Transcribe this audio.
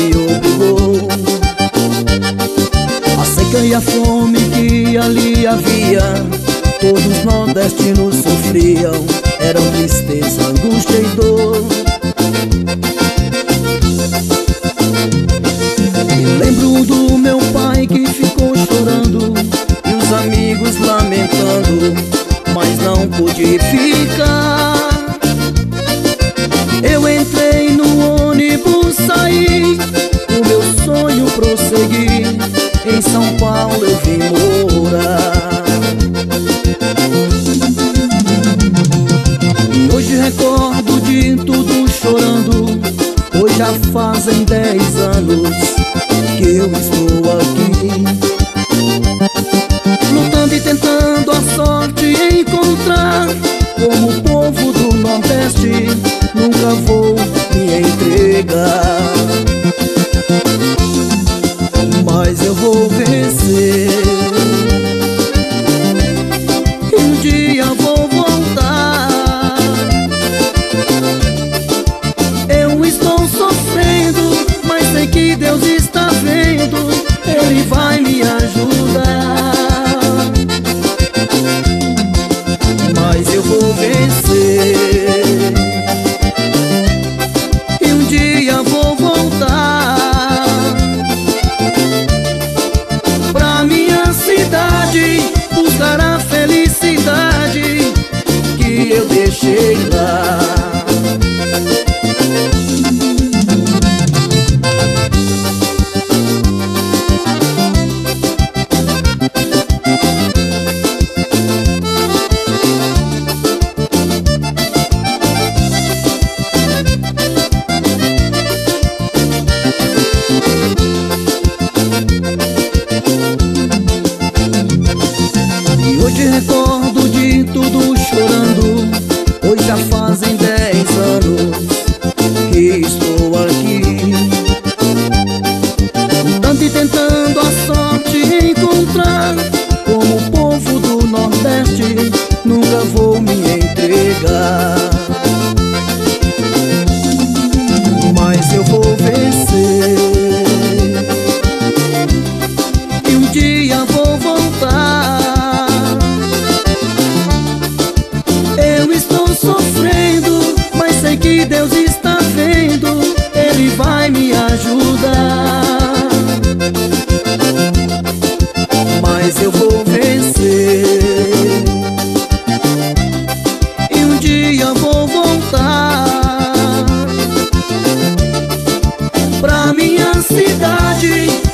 me obrigou. A seca e a fome que ali havia, todos nordestinos sofriam, eram tristeza, angústia e dor. Me lembro do meu pai que ficou chorando e os amigos lamentando, mas não pude ficar. Eu entrei no ônibus, saí, o meu sonho prossegui, em São Paulo eu vim morar. E hoje recordo de tudo chorando, pois já fazem 10 anos que eu estou aqui, lutando e tentando a sorte encontrar. Como o povo do Nordeste, nunca vou me entregar, mas eu vou vencer. E um dia vou voltar. Eu estou sofrendo, mas sei que Deus está vendo, Ele vai me ajudar. Mas eu vou vencer. E um dia vou voltar pra minha cidade, buscar a felicidade que eu deixei lá. Hoje recordo de tudo chorando, pois já fazem 10 anos que estou aqui, lutando e tentando a sorte encontrar. Como o povo do Nordeste, nunca vou me entregar, mas eu vou vencer. E um dia vou voltar. Eu estou sofrendo, mas sei que Deus está vendo, Ele vai me ajudar. Mas eu vou vencer. E um dia vou voltar pra minha cidade,